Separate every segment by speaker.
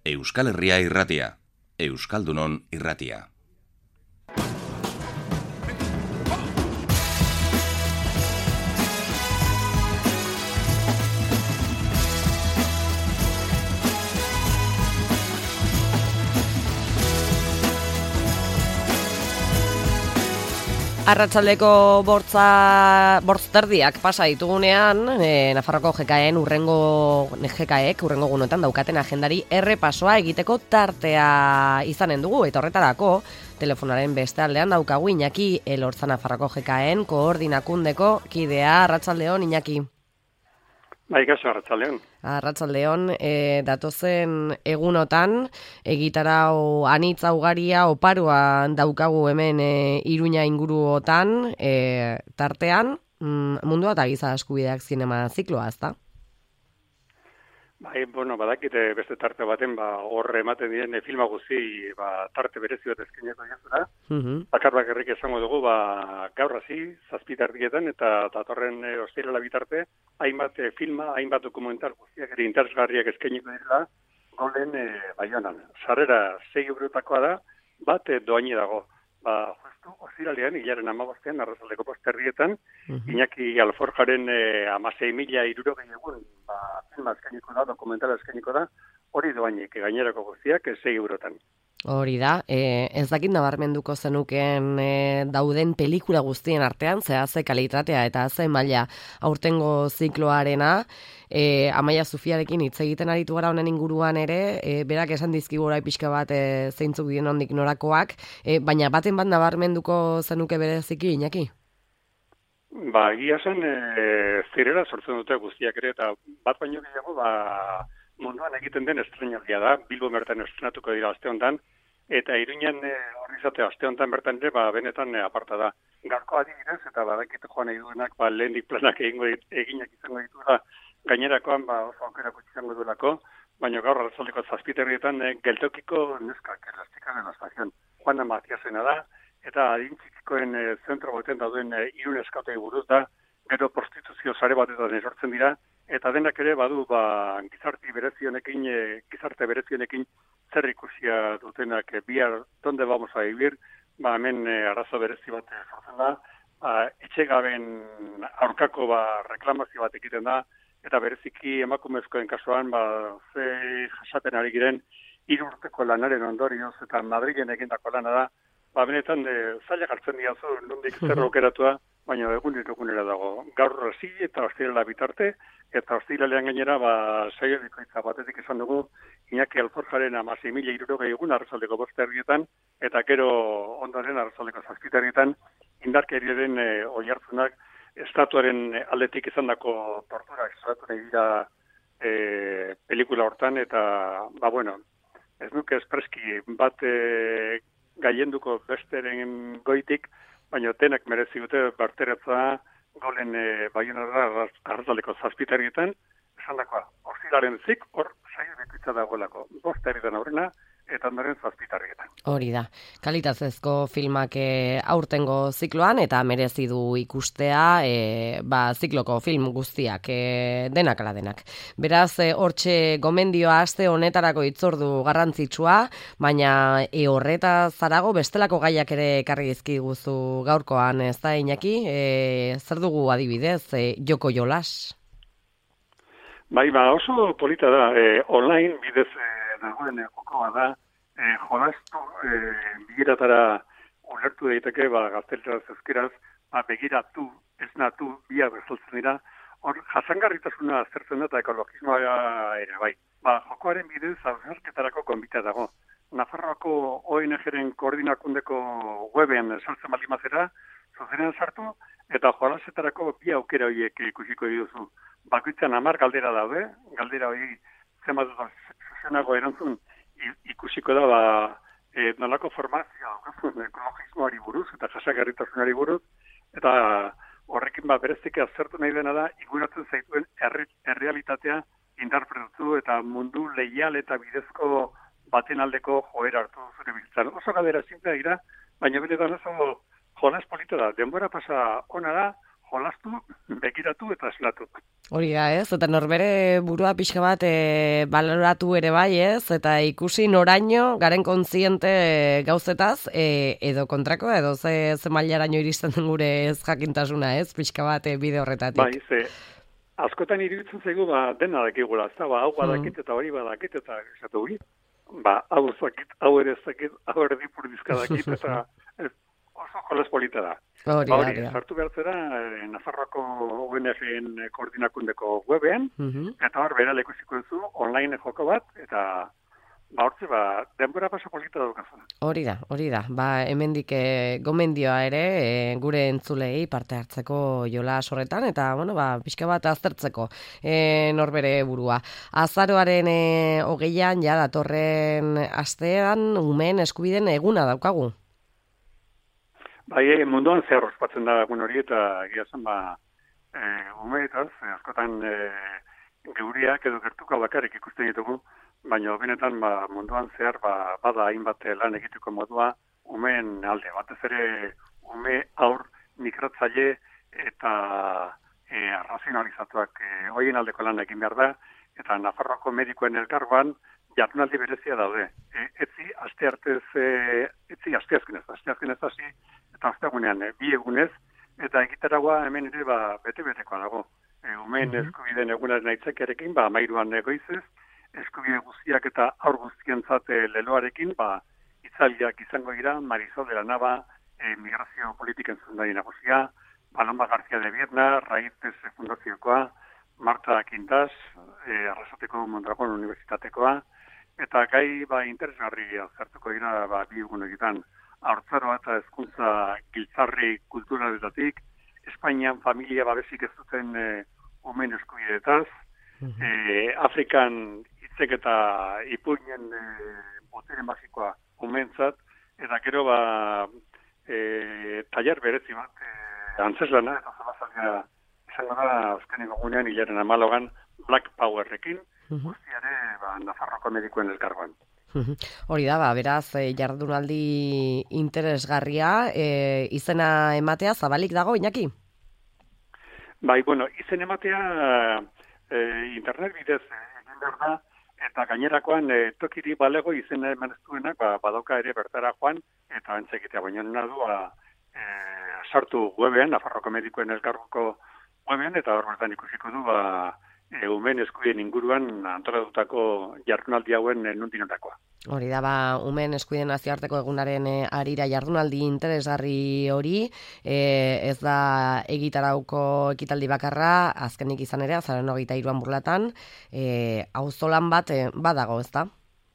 Speaker 1: Euskal Herria irratia, Euskaldunon irratia.
Speaker 2: Arratsaldeko bortzterdiak pasa ditugunean, Nafarroko GKEen urrengo gunotan daukaten agendari errepasoa egiteko tartea izanen dugu, eta horretarako telefonaren beste aldean daukagu Iñaki Elorza, Nafarroko GKEen koordinakundeko kidea. Arratsaldeon, Iñaki.
Speaker 3: Bai, kaso, arratsaldeon.
Speaker 2: Arratsaldeon, datozen egunotan egitarau anitza ugaria oparoa daukagu hemen Iruña inguruotan, tartean mundua eta giza eskubideak zinema zikloa, ezta?
Speaker 3: Bai, badakite beste tarte baten, hor ematen diren filma guzti, tarte berezi bat eskaineko diazura. Bakar bakarrik esango dugu, gaur hasi, 7:00 eta datorren ostirala bitarte, hainbat filma, hainbat dokumental guztiak ere interesgarriak eskainiko dira, golen Baionan. Sarrera 6 eurotakoa da, bat doaini dago. Justu ostiralean, hilaren 15-ean, arratsaldeko 5:00, Iñaki Alforjaren 16.060 egun filma eskainiko da, dokumentala eskainiko da, hori doainik, gainerako guztiak 6 eurotan.
Speaker 2: Hori da, ez dakit nabarmenduko zenuken dauden pelikula guztien artean, ze kalitatea eta ze maila aurtengo zikloarena, Amaia Zufiarekin hitz egiten aritu gara honen inguruan ere, berak esan dizkigu orai pixka bat zeintzuk diren ondik norakoak, baina baten bat nabarmenduko zenuke bereziki, Iñaki?
Speaker 3: Egia zen, zirera sortzen dute guztiak ere, eta bat baino gehiago, munduan egiten den estrenaldia da, Bilbo bertan estrenatuko dira aste honetan, eta Iruñan horri izate aste honetan bertan ere, benetan aparta da. Gaurko adibidez, eta badakit joan nahi duenak, lehendik planak eginak izango dituela, gainerakoan oso aukerako izango duelako, baina gaur arratsaldeko 7:00 geltokiko neskak, erlastika de la estación. Juana Matiasena da, eta adin txikikoen zentro baten dauden Irun eskautei buruz da, gero prostituzio sare batetan esortzen dira, eta denak ere badu gizarte berezionekin zer ikusia dutenak bihar donde vamos a vivir, hemen arazo berezi bat sortzen da, etxegaben aurkako reklamazio bat egiten da, eta bereziki emakumezkoen kasuan ze jasaten ari giren 3 urteko lanaren ondorioz eta Madrilen egindako lana da, benetan zailak hartzen diazu nondik zer aukeratua, baina egunera dago. Gaur hasi eta ostirala bitarte, eta ostiralean gainera saio bikoitza batetik esan dugu Iñaki Alforjaren 16.060 egun arratsaldeko 5:00, eta gero ondoren arratsaldeko 7:00 indarkeriaren oihartzunak estatuaren aldetik izandako torturak salatu nahi dira pelikula hortan, eta ez nuke espreski bat gaienduko besteren goitik, baina denak merezi dute barteratza golen Baionara arratsaldeko 7:00, esan dakoa, ostiraren zik, hor saio bikoitza dagoelako, 5:00 aurrena, eta ondoren 7:00.
Speaker 2: Hori da, kalitatezko filmak aurtengo zikloan, eta merezi du ikustea zikloko film guztiak, denak ala denak. Beraz, hortxe gomendioa aste honetarako itzordu garrantzitsua, baina horreta zarago bestelako gaiak ere ekarri dizkiguzu gaurkoan, ez da, Iñaki? Zer dugu adibidez, joko jolas?
Speaker 3: Oso polita da, online bidez dagoen jokoa da, jolastu bigeratara ulertu daiteke, gaztelera zezkeraz, begiratu, esnatu, biak bezaltzen dira, hor jasangarritasuna aztertzen da eta ekologismoa ere, bai. Jokoaren bidez hausnarketarako gonbita dago. Nafarroako ONG-ren koordinakundeko webean sartzen baldin bazera, zuzenean sartu, eta jolasetarako bi aukera horiek ikusiko dituzu. Bakoitzan 10 galdera daude, galdera hori zenbat zuzenago erantzun ikusiko da nolako formazioa ekologismoari buruz eta jasangarritasunari buruz, eta horrekin bereziki aztertu nahi dena da inguratzen zaituen errealitatea interpretatu eta mundu leial eta bidezko baten aldeko joera hartu zure bizitzan. Oso galdera simplea dira, baina benetan oso jolas polita da. Denbora pasa ona da, jolastu, begiratu eta eslatu.
Speaker 2: Hori da, ez? Eta norbere burua pixka bat baloratu ere bai, ez? Eta ikusi noraino garen kontziente gauzetaz, edo kontrako, edo ze mailaraino iristen den gure ez jakintasuna, ez? Pixka bat bide horretatik.
Speaker 3: Bai, askotan iruditzen zaigu, dena dakigula, ez da, hau badakit eta hori badakit eta esatu hori. Hau zakit, hau ere zakit, hau ere dipurdizka dakit, eta oso jolas polita da. Hori, sartu behar zera, Nafarroako ONG-en koordinakundeko webean, eta hor bera lekusiko duzu, online joko bat, eta hortze, denbora paso polita daukazuna.
Speaker 2: Hori da. Hemendik gomendioa ere, gure entzulei parte hartzeko jola horretan, eta, pixka bat aztertzeko norbere burua. Azaroaren 20an, ja, datorren astean, umeen eskubiden eguna daukagu.
Speaker 3: Bai, munduan zehar ospatzen da egun hori, eta egia zen, umeetaz, askotan geuriak edo gertuko bakarrik ikusten ditugu, baina benetan munduan zehar bada hainbat lan egiteko modua umeen alde. Batez ere ume aur migratzaile eta razionalizatuak hoien aldeko lan egin behar da, eta Nafarroako medikoen elkargoan jardunaldi berezia daude. Etzi asteazkenez hasi, eta ostegunean 2 egunez, eta egitaragoa hemen ere bete-betekoa dago. Umeen eskubideen egunaren aitzakiarekin, 13an goizez, eskubide guztiak eta aur guztientzat leloarekin, hitzaldiak izango dira, Marisol de la Nava, migrazio politiken zundari nagusia, Paloma García de Vierna, Raíces Fundaziokoa, Marta Quintas, Arrasateko Mondragon Unibertsitatekoa, eta gai interesgarri azertuko dira 2 egun egiten. Haurtzaroa eta hezkuntza giltzarri kulturaletatik, Espainian familia babesik ez duten umeen eskubideetaz, Afrikan hitzek eta ipuinen botere magikoa umeentzat, eta gero tailer berezi bat, antzeslana, eta zalazalea izango da azkeneko gunean hilaren 14an Black Powerrekin, guztiare Nafarroko medikoen elkargoan.
Speaker 2: Hori da, beraz, jardunaldi interesgarria, izena ematea zabalik dago, Iñaki?
Speaker 3: Bai, izen ematea internet bidez egin behar da, eta gainerakoan tokiri balego izena eman ez duenak, badauka ere bertara joan, eta entzekitea baino du, sartu webean, Nafarroko medikoen elkargoko webean, eta hor bertan ikusiko du, umeen eskubideen inguruan antolatutako jardunaldi hauen nundinotakoa.
Speaker 2: Hori da, umeen eskubideen nazioarteko egunaren arira jardunaldi interesgarri hori, ez da egitarauko ekitaldi bakarra, azkenik izan ere, azaroaren 23an Burlatan, auzolan bat badago, ez da?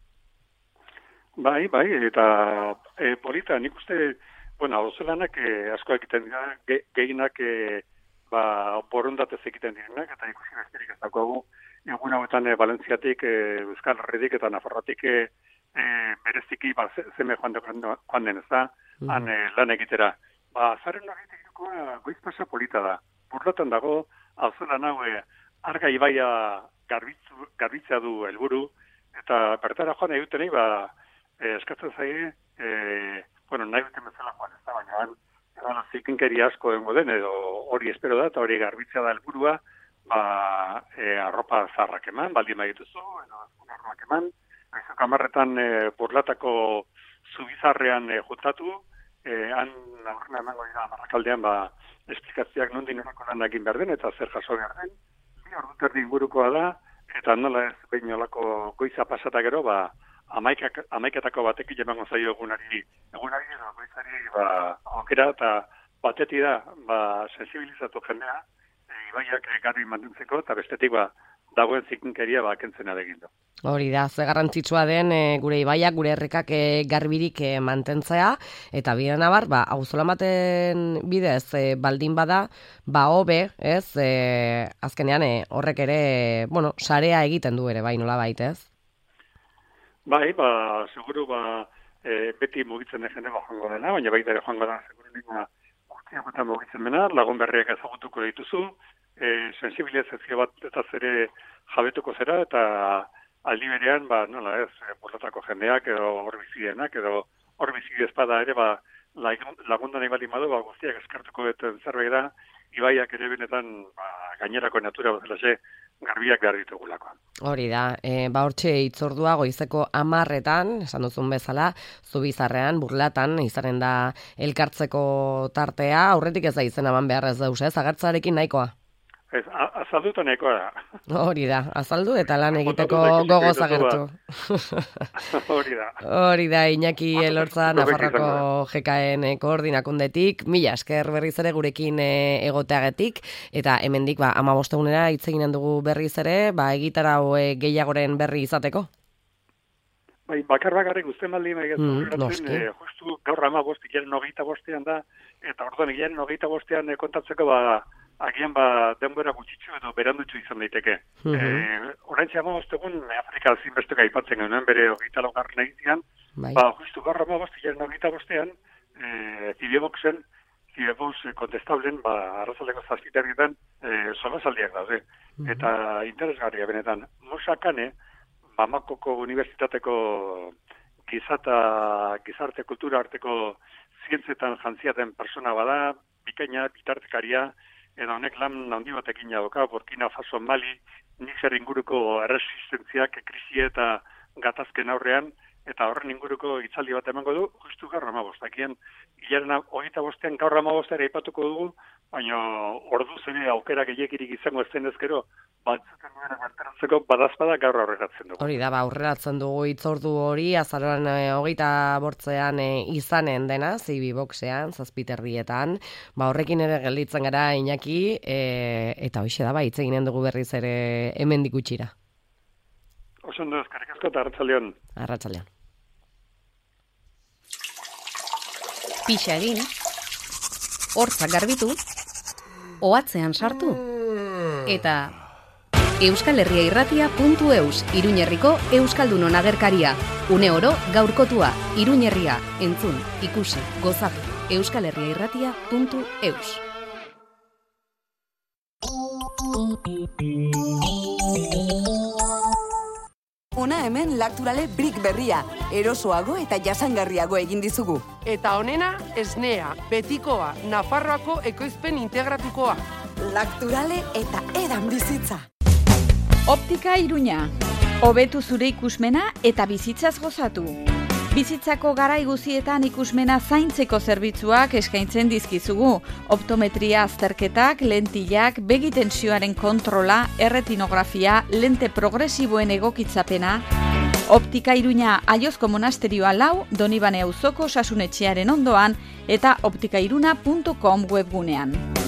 Speaker 3: Bai, eta polita, nik uste, auzolanak asko egiten dira, gehienak borondatez egiten direnak, eta ikusi besterik ez dagoagu, egun hauetan Valentziatik, Euskal Herritik eta Nafarrotik bereziki zeme joan den ez da, han lan egitera. Zaren horretik goiz pasa polita da. Burlatan dago, auzolan hau Arga ibaia garbitzea du helburu, eta bertara joan egiten eskatzen zaie, nahi duten bezala joan ez da, baina zikinkeri asko dengo den, edo hori espero da, eta hori garbitzea da helburua, arropa zarrak eman, baldin bagituzu, edo arropak eman, aizu kamarretan Burlatako zubizarrean juntatu, han aurrena emango dira marrakaldean esplikazioak nondin horako lan egin behar den, eta zer jaso behar den, 2 orduterdi ingurukoa da, eta nola ez behin olako goiza pasata gero, amaiketako batekin emango zaio egunari edo goizari aukera, eta bateti da, sensibilizatu jendea, ibaiak garbi mantentzeko, eta bestetik dagoen zikinkeria kentzena egin du.
Speaker 2: Hori da, ze garrantzitsua den gure ibaiak, gure herrikak garbirik mantentzea, eta bide nabar, auzolan baten bidez baldin bada, hobe, ez, azkenean horrek ere, sarea egiten du ere, nola bait, ez?
Speaker 3: Bai, seguru, beti mugitzen den jende joango dena, baina baita ere joango da, seguru nima urtiakotan mugitzen dena, lagun berriak ezagutuko dituzu, sensibilizazio bat eta zere jabetuko zera, eta aldi berean, nola ez, Burlatako jendeak, edo hor bizienak, edo hor bizi espada ere, lagundan nahi baldin badu, guztiak eskartuko duten zerbait da, ibaiak ere benetan gainerako natura bezalaxe garbiak behar ditugulako.
Speaker 2: Hori da, hortxe itzordua goizeko 10:00, esan duzun bezala, Zubizarrean, Burlatan, izanen da elkartzeko tartea, aurretik ez da izena eman behar ez dauz, agertzarekin nahikoa?
Speaker 3: Ez, azalduta nahikoa da.
Speaker 2: Hori da, azaldu eta lan egiteko gogoz agertu. Hori da, Iñaki Elortza, Nafarroako GKN koordinakundetik, mila esker berriz ere gurekin egoteagetik, eta hemendik 15 egunera hitz eginen dugu berriz ere, egitarau gehiagoren berri izateko.
Speaker 3: Bai, bakarrik guztien baldin justu gaur 15 hilaren 25 da, eta orduan hilaren 25 kontatzeko agian denbora gutxitxu edo berandutxu izan daiteke. Oraintxe 15 egun Afrika zinbesteko aipatzen genuen bere 24. egitean, justu gaur 15 hilaren 25 Fidebox kontestablen, arrazaldeko zazpiterrietan solazaldiak daude. Eta interesgarria benetan, Musa Kane, Bamakoko Unibertsitateko gizarte kultura arteko zientzetan jantziaten persona bada, bikaina, bitartekaria, edo honek lan handi batekin dauka, Burkina Faso, Mali, Niger inguruko erresistentziak, krisi eta gatazken aurrean, eta horren inguruko hitzaldi bat emango du, justu gaur 15. Akien, hilaren 25. gaur 15. ere aipatuko dugu, baina orduz ere aukera gehiegirik izango ez ezkero, batzuten duena bertaratzeko badazpada gaur aurreratzen dugu.
Speaker 2: Hori da, aurreratzen dugu itzordu hori, azaroan 28. Izanen dena, Zibiboxean, 7:00, horrekin ere gelditzen gara Iñaki, eta hoxe da, hitz eginen dugu berriz ere hemendik gutxira.
Speaker 3: Oso ondo, eskerrik asko eta arratsaldeon.
Speaker 2: Arratsaldeon.
Speaker 4: Pixa egin, hortzak garbitu, ohatzean sartu, eta euskalherriairratia.eus, Iruñerriko Euskaldunon agerkaria. Une oro gaurkotua, Iruñerria, entzun, ikusi, gozatu, euskalherriairratia.eus.
Speaker 5: Ona hemen Lacturale Brick berria, erosoago eta jasangarriago egin dizugu.
Speaker 6: Eta honena, esnea, betikoa, Nafarroako ekoizpen integratukoa.
Speaker 5: Lacturale eta edan bizitza.
Speaker 7: Optika Iruña. Hobetu zure ikusmena eta bizitzaz gozatu. Bizitzako garai guzietan ikusmena zaintzeko zerbitzuak eskaintzen dizkizugu. Optometria azterketak, lentillak, begi tentsioaren kontrola, erretinografia, lente progresiboen egokitzapena. Optika Iruña Aiozko monasterioa 4, Donibane auzoko osasunetxearen ondoan eta optikairuna.com webgunean.